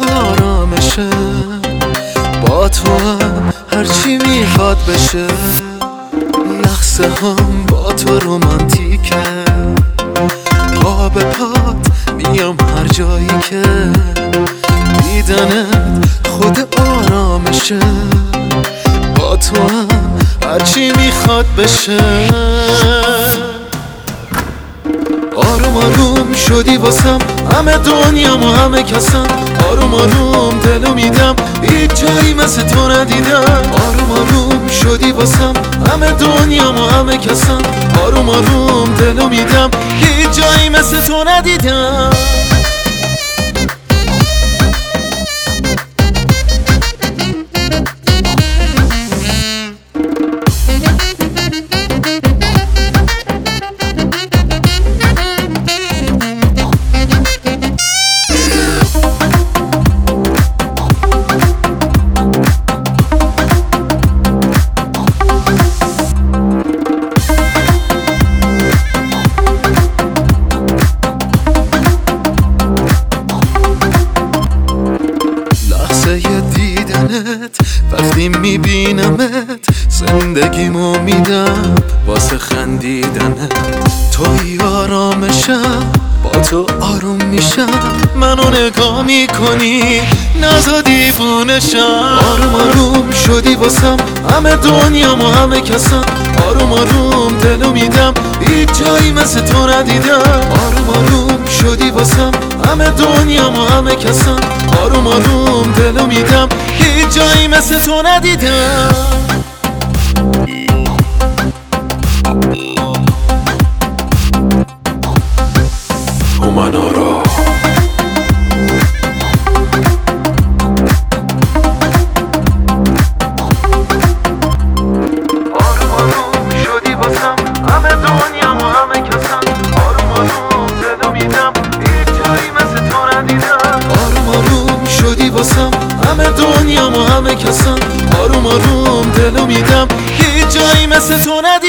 آرامشه، با تو هم هرچی میخواد بشه. لحظه هم با تو رومانتیکه، پا به پات میام هر جایی که دیدنت خود آرامشه. با تو هم هرچی میخواد بشه. آروم آروم شدی واسم، همه دنیام و همه کسم. آروم آروم دلو میدم، هیچ جایی مثل تو ندیدم. آروم آروم شدی واسم، همه دنیام و همه کسم. آروم آروم دلو میدم، هیچ جایی مثل تو ندیدم. دیدنت وقتی میبینمت، زندگیمو میدم واسه خندیدنت. توی آرامشم، با تو آروم میشم. منو نگاه میکنی نزا دیوونشم. آروم آروم شدی واسم، همه دنیام و همه کسم. آروم آروم دلو میدم، هیچ جایی مثل تو ندیدم. آروم آروم شدی واسم، همه دنیام و همه کسم. آروم آروم دلو میدم، هیچ جایی مثل تو ندیدم. اومنارا آروم آروم شدی واسم، همه دنیام و همه کسم. آروم آروم دلو میدم، هیچ جایی مثل تو ندیدم. آروم آروم شدی واسم، همه دنیام و همه کسم. آروم آروم دلو میدم، هیچ جایی مثل تو ندیدم.